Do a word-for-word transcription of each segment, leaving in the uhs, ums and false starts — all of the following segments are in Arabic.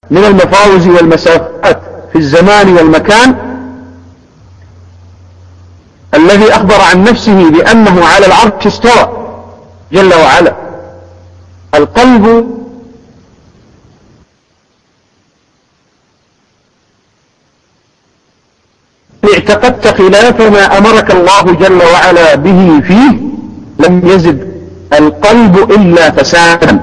من المفاوز والمسافات في الزمان والمكان الذي أخبر عن نفسه بأنه على العرش استوى جل وعلا. القلب اعتقدت خلاف ما أمرك الله جل وعلا به فيه لم يزد القلب إلا فسادا.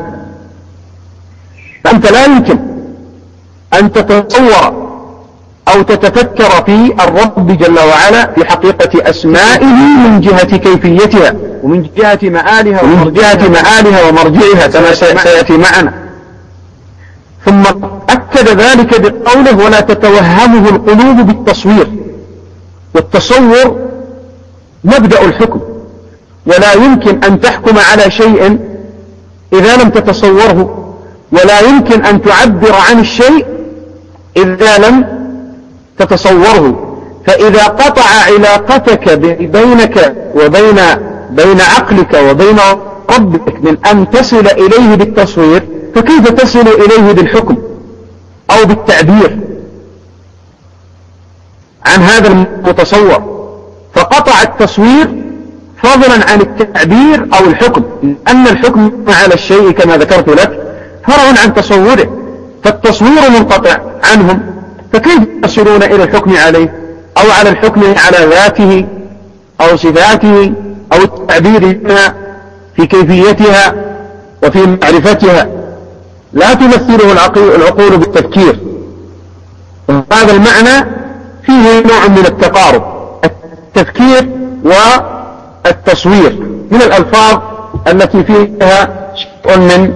فأنت لا يمكن أن تتصور أو تتفكر في الرب جل وعلا في حقيقة أسمائه من جهة كيفيتها ومن جهة مآلها ومن جهة مآلها ومرجعها كما سيأتي معنا. ثم أكد ذلك بقوله ولا تتوهمه القلوب بالتصوير. والتصور مبدأ الحكم، ولا يمكن أن تحكم على شيء إذا لم تتصوره، ولا يمكن أن تعبر عن الشيء إذا لم تتصوره. فإذا قطع علاقتك بينك وبين بين عقلك وبين ربك من أن تصل إليه بالتصوير، فكيف تصل إليه بالحكم أو بالتعبير عن هذا المتصور؟ فقطع التصوير فضلا عن التعبير أو الحكم، لأن الحكم على الشيء كما ذكرت لك فرع عن تصوره، فالتصوير منقطع عنهم، فكيف يصلون إلى الحكم عليه أو على الحكم على ذاته أو صفاته أو التعبير بها في كيفيتها وفي معرفتها؟ لا تمثله العقول بالتفكير. هذا المعنى فيه نوع من التقارب، التفكير والتصوير من الألفاظ التي فيها شيء من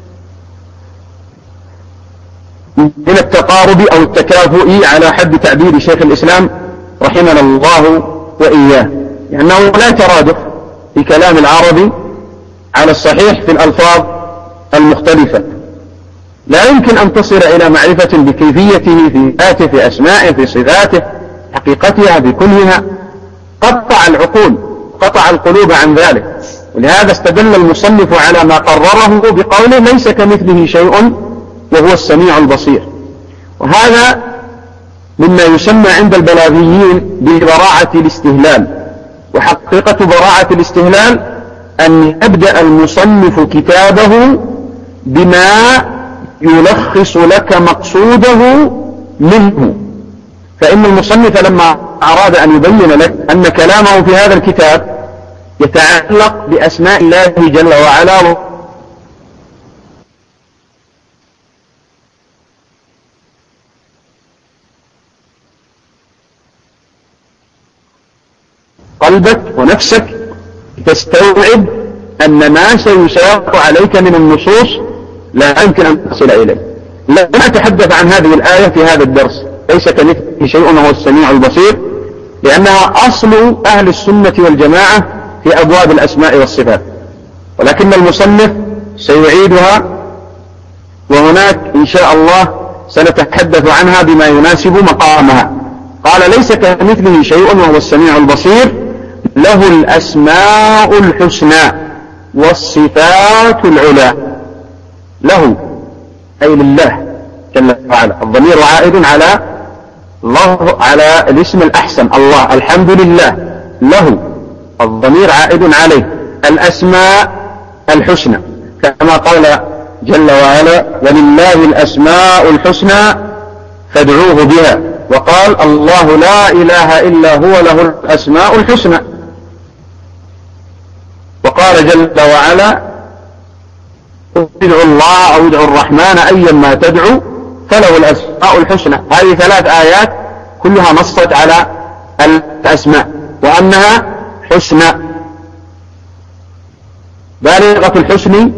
من التقارب أو التكافؤ على حد تعبير شيخ الإسلام رحمنا الله وإياه، لأنه يعني لا ترادف في كلام العربي على الصحيح في الألفاظ المختلفة. لا يمكن أن تصل إلى معرفة بكيفيته في ذاته في أسمائه في صفاته حقيقتها بكلها. قطع العقول قطع القلوب عن ذلك، ولهذا استدل المصنف على ما قرره بقوله ليس كمثله شيء وهو السميع البصير. وهذا مما يسمى عند البلاغيين ببراعة الاستهلال. وحقيقة براعة الاستهلال أن يبدأ المصنف كتابه بما يلخص لك مقصوده منه. فإن المصنف لما أراد أن يبين لك أن كلامه في هذا الكتاب يتعلق بأسماء الله جل وعلا قلبك ونفسك تستوعب أن ما سيساق عليك من النصوص لا يمكن أن تصل إليه. لا أتحدث عن هذه الآية في هذا الدرس ليس كمثله شيء وهو السميع البصير، لأنها أصل أهل السنة والجماعة في أبواب الأسماء والصفات، ولكن المصنف سيعيدها، وهناك إن شاء الله سنتحدث عنها بما يناسب مقامها. قال ليس كمثله شيء وهو السميع البصير له الأسماء الحسنى والصفات العلى. له أي لله جل وعلا، الضمير عائد على الله على الاسم الأحسن الله، الحمد لله. له الضمير عائد عليه الأسماء الحسنى، كما قال جل وعلا ولله الأسماء الحسنى فادعوه بها، وقال الله لا إله إلا هو له الأسماء الحسنى. وقال جل وعلا ادعوا الله أو ادعوا الرحمن أيا ما تدعو فله الأسماء الحسنى. هذه ثلاث آيات كلها نصت على الأسماء وأنها حسنى بالغة الحسن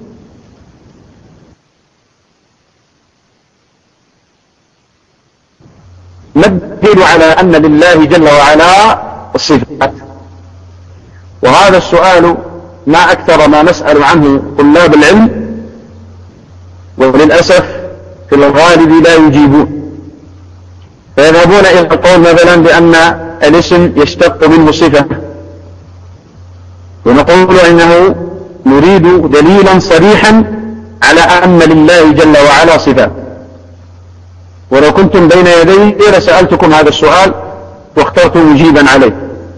ندل على أن لله جل وعلا الصفات. وهذا السؤال ما أكثر ما نسأل عنه طلاب العلم، وللأسف في الغالب لا يجيبون، فيذهبون إلى القول مثلا بأن الاسم يشتق منه صفة، ونقول إنه نريد دليلا صريحا على أن لله جل وعلا صفات. ولو كنتم بين يدي لسألتكم هذا السؤال واخترتم مجيبا عليه.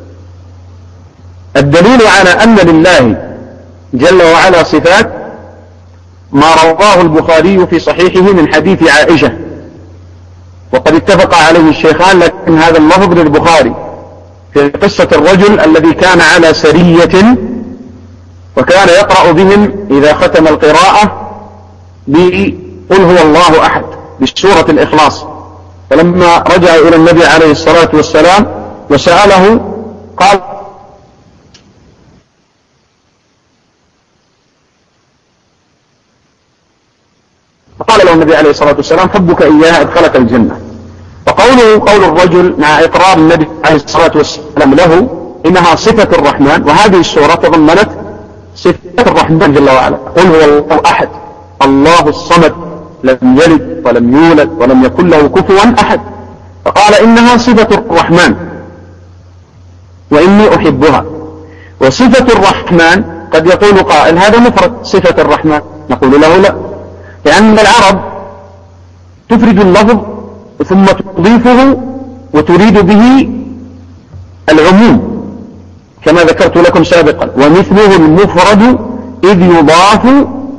الدليل على أن لله جل وعلا صفات ما رواه البخاري في صحيحه من حديث عائشة، وقد اتفق عليه الشيخان، لكن هذا اللفظ للبخاري، في قصة الرجل الذي كان على سرية وكان يقرأ بهم إذا ختم القراءة بقل هو الله أحد بسورة الإخلاص. فلما رجع إلى النبي عليه الصلاة والسلام وسأله قال فقال له النبي عليه الصلاة والسلام حبك إياها أدخلك الجنة. فقوله قول الرجل مع إقرار النبي عليه الصلاة والسلام له إنها صفة الرحمن، وهذه السورة تضمنت صفات الرحمن جل وعلا. قل هو الله أحد الله الصمد لم يلد ولم يولد ولم يكن له كفوا أحد. فقال إنها صفة الرحمن وإني أحبها. وصفة الرحمن قد يقول قائل هذا مفرد صفة الرحمن، نقول له لا، لأن العرب تفرد اللفظ ثم تضيفه وتريد به العموم كما ذكرت لكم سابقا، ومثله المفرد إذ يضاف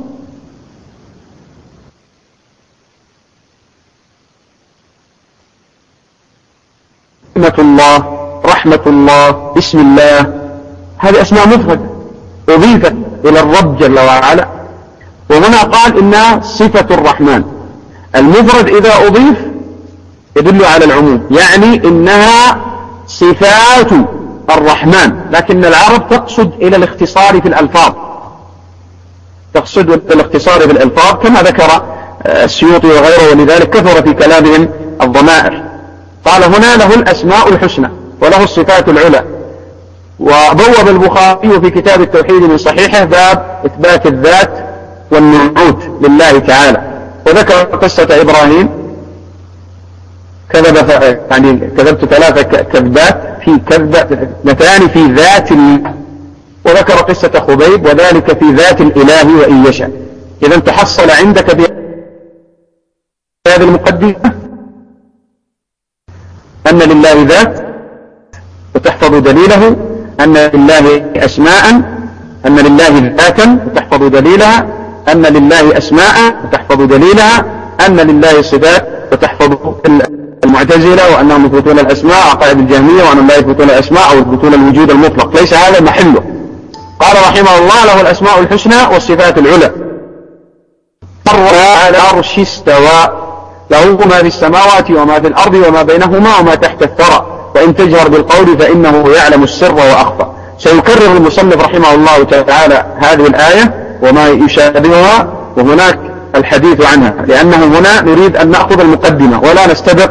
رحمة الله رحمة الله بسم الله، هذه أسماء مفردة أضيفت إلى الرب جل وعلا. وهنا قال إنها صفة الرحمن. المفرد إذا أضيف يدل على العموم، يعني إنها صفات الرحمن، لكن العرب تقصد إلى الاختصار في الألفاظ، تقصد إلى الاختصار في الألفاظ كما ذكر السيوطي وغيره، ولذلك كثر في كلامهم الضمائر. قال هنا له الأسماء الحسنى وله الصفات العلى. وبوب البخاري في كتاب التوحيد من صحيحه باب إثبات الذات والنعوت لله تعالى، وذكر قصة إبراهيم كذب يعني كذبت ثلاثة كذبات في كذبة اثنتان في ذات الله، وذكر قصة خبيب وذلك في ذات الإله وإن يشاء. إذا تحصل عندك بهذه المقدمة أن لله ذات وتحفظ دليله، أن لله أسماء، أن لله ذاتا وتحفظ دليلها، أن لله أسماء وتحفظ دليلها، أن لله صفات وتحفظ المعتزلة وأنهم يثبتون الأسماء عقائد الجهمية، وأنهم لا يثبتون الأسماء أو يثبتون الوجود المطلق، ليس هذا محله. قال رحمه الله له الأسماء الحسنى والصفات العلى. على العرش استوى له ما في السماوات وما في الأرض وما بينهما وما تحت الثرى وإن تجهر بالقول فإنه يعلم السر وأخفى. سيكرر المصنف رحمه الله تعالى هذه الآية وما يشابهها وهناك الحديث عنها، لأنه هنا نريد أن نأخذ المقدمة ولا نستبق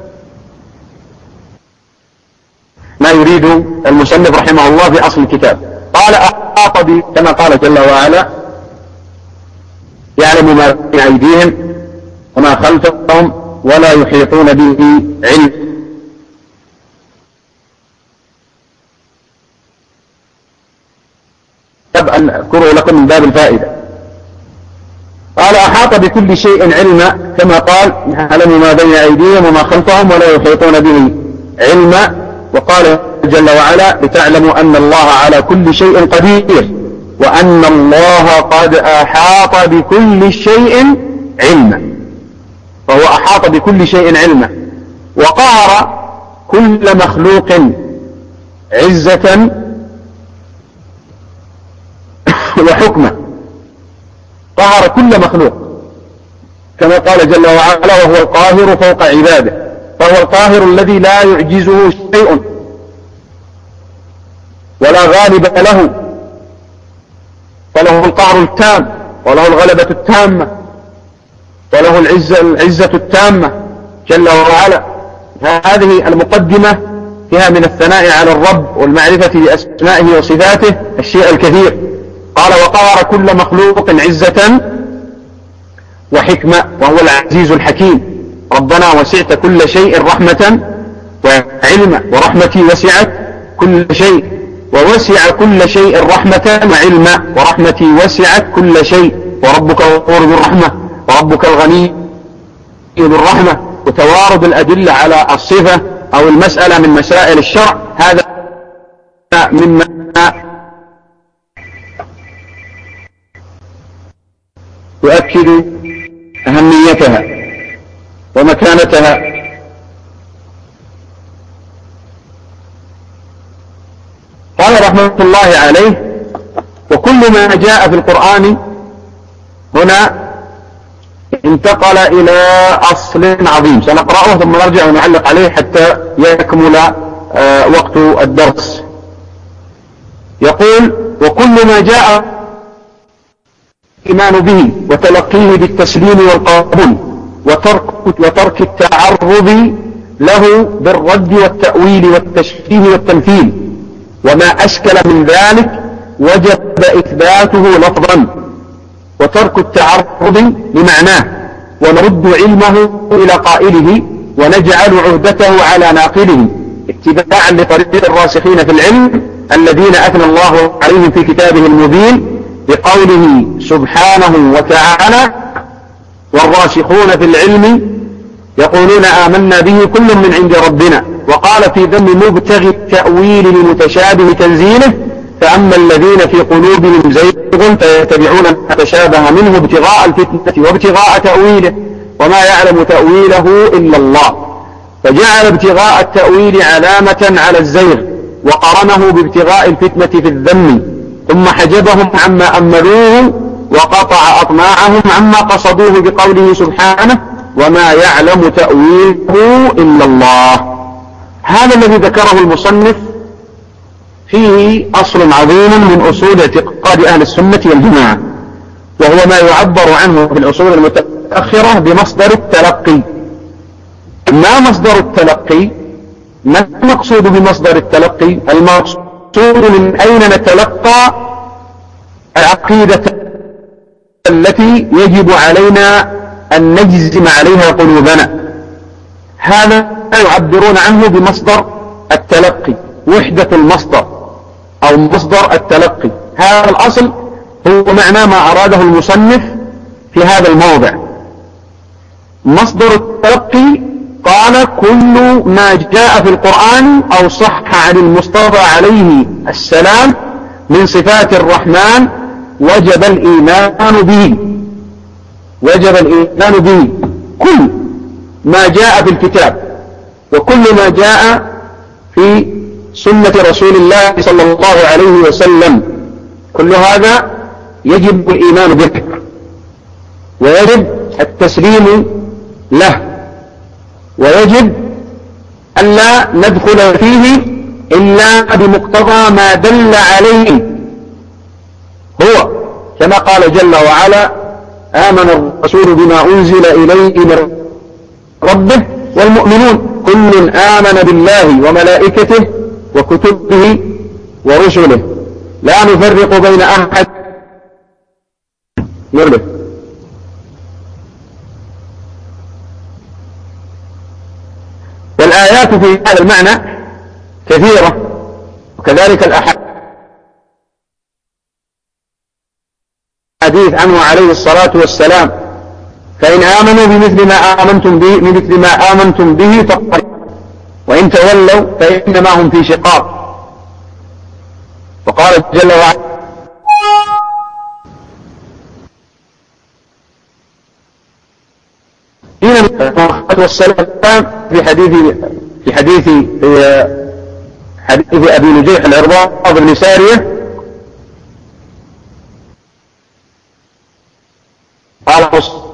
ما يريد المصنف رحمه الله في أصل الكتاب. قال أحاط بي كما قال جل وعلا يعلم ما بين أيديهم وما خلفهم ولا يحيطون به علم. أن أذكره لكم من باب الفائدة. قال أحاط بكل شيء علما كما قال يعلم ما بين أيديهم وما خلفهم ولا يحيطون به علما. وقال جل وعلا لتعلموا أن الله على كل شيء قدير وأن الله قد أحاط بكل شيء علما، فهو أحاط بكل شيء علما. وقهر كل مخلوق عزة وحكمة، قهر كل مخلوق كما قال جل وعلا وهو القاهر فوق عباده، فهو القاهر الذي لا يعجزه شيء ولا غالب له، فله القهر التام وله الغلبة التامة وله العزة, العزة التامة جل وعلا. هذه المقدمة فيها من الثناء على الرب والمعرفة بأسمائه وصفاته الشيء الكثير. قال وقهر كل مخلوق عزة وحكمة وهو العزيز الحكيم. ربنا وسعت كل شيء رحمة وعلما، ورحمتي وسعت كل شيء، ووسع كل شيء رحمة وعلما، ورحمتي وسعت كل شيء. وربك الغفور ذو الرحمة وربك الغني ذو الرحمة وتوارد الأدلة على الصفة أو المسألة من مسائل الشرع، هذا مما يؤكد أهميتها ومكانتها. قال رحمة الله عليه: وكل ما جاء في القرآن، هنا انتقل إلى أصل عظيم سنقرأه ثم نرجع ونعلق عليه حتى يكمل وقت الدرس. يقول: وكل ما جاء الإيمان به وتلقيه بالتسليم والقبول وترك, وترك التعرض له بالرد والتأويل والتشبيه والتمثيل، وما أشكل من ذلك وجب إثباته لفظا، وترك التعرض لمعناه، ونرد علمه إلى قائله ونجعل عهدته على ناقله، اتباعا لطريق الراسخين في العلم الذين أثنى الله عليهم في كتابه المبين بقوله سبحانه وتعالى: والراسخون في العلم يقولون آمنا به كل من عند ربنا. وقال في ذم مبتغي التأويل لمتشابه تنزيله: فأما الذين في قلوبهم زيغ فيتبعون ما تشابه منه ابتغاء الفتنة وابتغاء تأويله وما يعلم تأويله إلا الله. فجعل ابتغاء التأويل علامة على الزيغ، وقرنه بابتغاء الفتنة في الذم، ثم حجبهم عما أملوه وقطع أطماعهم عما قصدوه بقوله سبحانه: وما يعلم تأويله إلا الله. هذا الذي ذكره المصنف فيه أصل عظيم من أصول اعتقاد أهل السنة والجماعة، وهو ما يعبر عنه في الأصول المتأخرة بمصدر التلقي. ما مصدر التلقي؟ ما المقصود بمصدر التلقي؟ المقصود من أين نتلقى العقيدة التي يجب علينا أن نجزم عليها قلوبنا. هذا يعبرون عنه بمصدر التلقي، وحدة المصدر أو مصدر التلقي. هذا الأصل هو معنى ما أراده المصنف في هذا الموضع. مصدر التلقي قال: كل ما جاء في القرآن أو صح عن المصطفى عليه السلام من صفات الرحمن وجب الإيمان به، وجب الإيمان به كل ما جاء في الكتاب وكل ما جاء في سنة رسول الله صلى الله عليه وسلم، كل هذا يجب الإيمان به ويجب التسليم له، ويجب ألا ندخل فيه إلا بمقتضى ما دل عليه هو، كما قال جل وعلا: آمن الرسول بما أنزل إليه من ربه والمؤمنون كل آمن بالله وملائكته وكتبه ورسله لا نفرق بين أحد منهم. والآيات في هذا المعنى كثيرة، وكذلك الأحاديث عنه عليه الصلاة والسلام: فإن آمنوا بمثل ما آمنتم به بمثل ما آمنتم به فقد، وإن تولوا فإنما هم في شقاق. وقال جل وعلا: والسلام في حديث في حديث في حديث أبي نجيح العرباض بن سارية قال: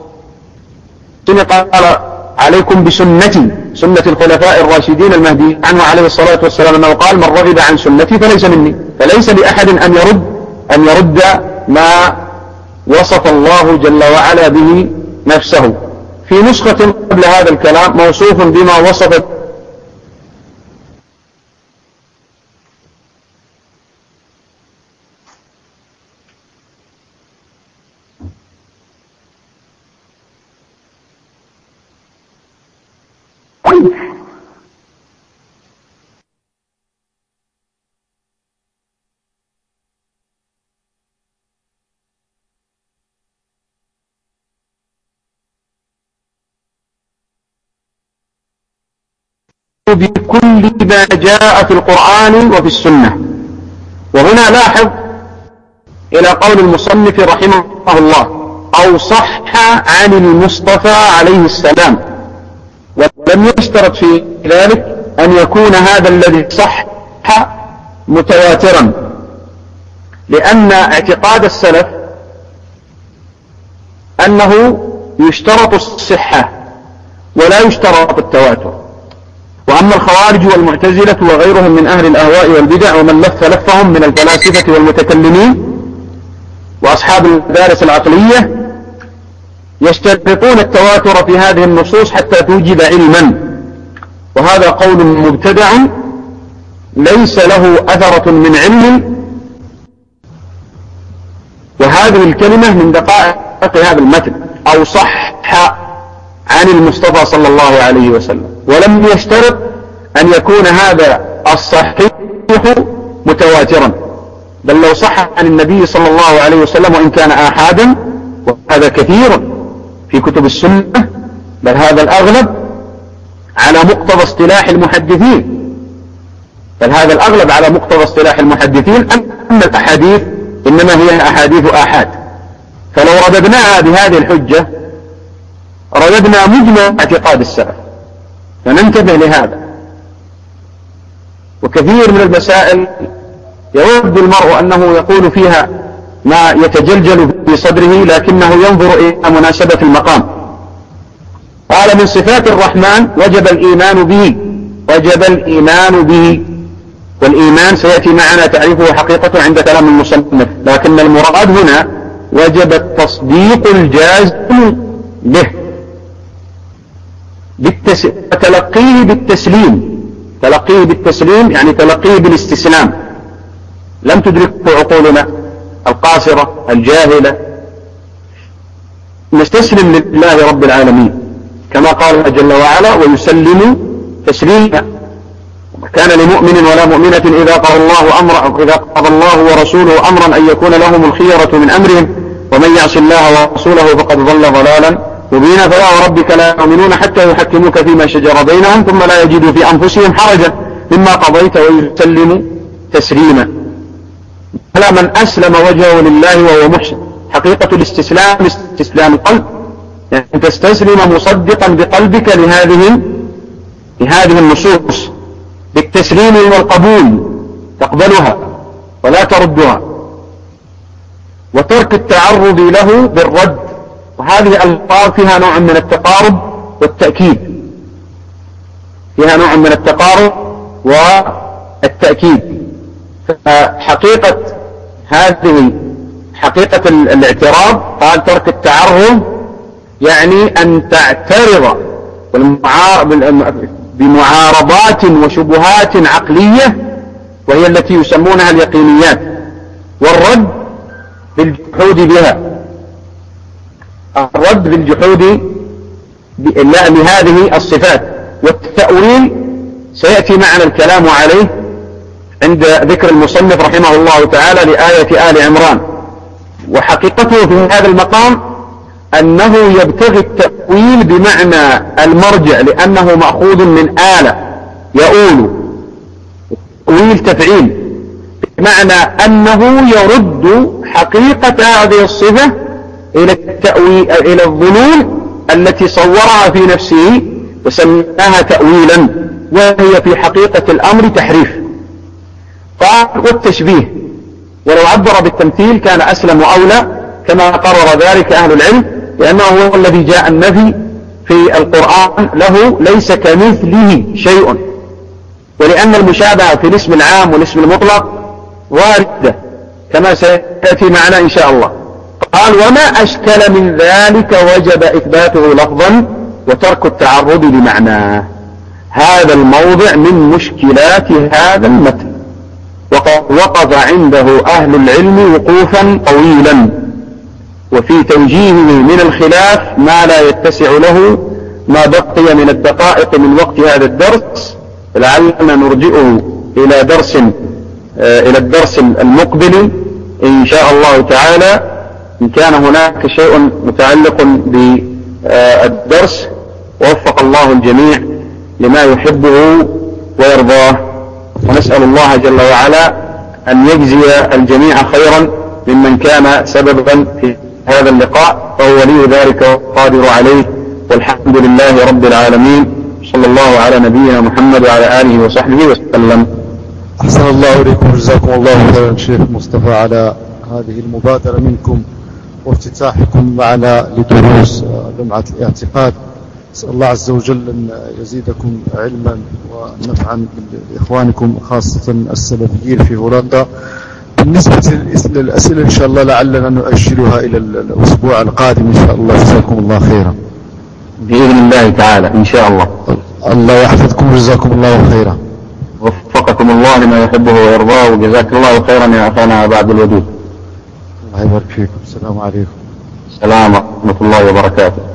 قال عليكم بسنتي سنة الخلفاء الراشدين المهديين عنه عليه الصلاة والسلام أنه قال: من رغب عن سنتي فليس مني. فليس لأحد أن يرد أن يرد ما وصف الله جل وعلا به نفسه. في نسخة قبل هذا الكلام موصوف بما وصفت بكل ما جاء في القرآن وفي السنة. وهنا لاحظ إلى قول المصنف رحمه الله أو صح عن المصطفى عليه السلام، ولم يشترط في ذلك أن يكون هذا الذي صح متواترا، لأن اعتقاد السلف أنه يشترط الصحة ولا يشترط التواتر. وأما الخوارج والمعتزلة وغيرهم من أهل الأهواء والبدع ومن لف لفهم من الفلاسفة والمتكلمين وأصحاب المدارس العقلية يشترطون التواتر في هذه النصوص حتى توجب علما، وهذا قول مبتدع ليس له أثرة من علم، وهذه الكلمة من دقائق هذا المتن أو صح عن المصطفى صلى الله عليه وسلم، ولم يشترط أن يكون هذا الصحيح متواترا، بل لو صح عن النبي صلى الله عليه وسلم وإن كان آحادا، وهذا كثير في كتب السنة، بل هذا الأغلب على مقتضى اصطلاح المحدثين بل هذا الأغلب على مقتضى اصطلاح المحدثين أن الأحاديث إنما هي أحاديث آحاد. فلو رددناها بهذه الحجة رددنا مجمع اعتقاد السلف، فننتبه لهذا. وكثير من المسائل يود المرء أنه يقول فيها ما يتجلجل في صدره لكنه ينظر إلى مناسبة المقام. قال من صفات الرحمن وجب الإيمان به، وجب الإيمان به، والإيمان سيأتي معنا تعريفه حقيقة عند كلام المصنف، لكن المراد هنا وجب التصديق الجازم به بالتس... تلقيه بالتسليم، تلقيه بالتسليم يعني تلقيه بالاستسلام. لم تدركه عقولنا القاصرة الجاهلة، نستسلم لله رب العالمين كما قال جل وعلا ويسلم تسليما. كان لمؤمن ولا مؤمنة إذا قضى الله أمرا إذا قضى الله ورسوله أمرا أن يكون لهم الخيرة من أمرهم ومن يعص الله ورسوله فقد ضل ضلالا مبينا. فلا وربك لا يؤمنون حتى يحكموك فيما شجر بينهم ثم لا يجدوا في أنفسهم حرجا مما قضيت ويسلموا تسليما. فلا من أسلم وجهه لله وهو محسن. حقيقة الاستسلام استسلام القلب، يعني تستسلم مصدقا بقلبك لهذه لهذه النصوص بالتسليم والقبول، تقبلها ولا تردها، وترك التعرض له بالرد. وهذه الألفاظ فيها نوع من التقارب والتأكيد، فيها نوع من التقارب والتأكيد. فحقيقة هذه حقيقة الاعتراض قال ترك التعرض يعني أن تعترض بمعارضات وشبهات عقلية وهي التي يسمونها اليقينيات، والرد بالجحود بها، الرد بالجحود لهذه الصفات. والتأويل سيأتي معنا الكلام عليه عند ذكر المصنف رحمه الله تعالى لآية آل عمران. وحقيقته في هذا المقام أنه يبتغي التأويل بمعنى المرجع، لأنه مأخوذ من آلة يؤول، تأويل تفعيل، بمعنى أنه يرد حقيقة هذه الصفة إلى التأويل إلى الظنون التي صورها في نفسه وسماها تأويلا، وهي في حقيقة الأمر تحريف. قال والتشبيه، ولو عبر بالتمثيل كان أسلم وأولى كما قرر ذلك أهل العلم، لأنه هو الذي جاء النفي في القرآن له ليس كمثله شيء، ولأن المشابهة في الاسم العام والاسم المطلق واردة كما سيأتي معنا إن شاء الله. قال وما أشكل من ذلك وجب إثباته لفظا وترك التعرض بمعناه. هذا الموضع من مشكلات هذا المتن، وقد وقف عنده أهل العلم وقوفا طويلا، وفي توجيهه من الخلاف ما لا يتسع له ما بقي من الدقائق من وقت هذا الدرس، لعلنا نرجئه إلى درس إلى الدرس المقبل إن شاء الله تعالى، إن كان هناك شيء متعلق بالدرس. ووفق الله الجميع لما يحبه ويرضاه، ونسأل الله جل وعلا أن يجزي الجميع خيرا ممن كان سببا في هذا اللقاء، فهو ولي ذلك والقادر عليه، والحمد لله رب العالمين. صلى الله على نبينا محمد وعلى آله وصحبه وسلم. أحسن الله إليكم، جزاكم الله خيرا شيخ مصطفى على هذه المبادرة منكم وافتتاحكم معنا لدروس لمعة الاعتقاد. أسأل الله عز وجل أن يزيدكم علما ونفعا لإخوانكم خاصة السلفيين في هولندا. بالنسبة للأسئلة إن شاء الله لعلنا نؤجلها إلى الأسبوع القادم إن شاء الله. جزاكم الله خيرا بإذن الله تعالى إن شاء الله. الله يحفظكم وجزاكم الله خيرا. وفقكم الله لما يحبه ويرضاه، وجزاك الله خيرا يا أخانا بعد الودود. الله يبارك فيكم. السلام عليكم. السلام ورحمة الله وبركاته.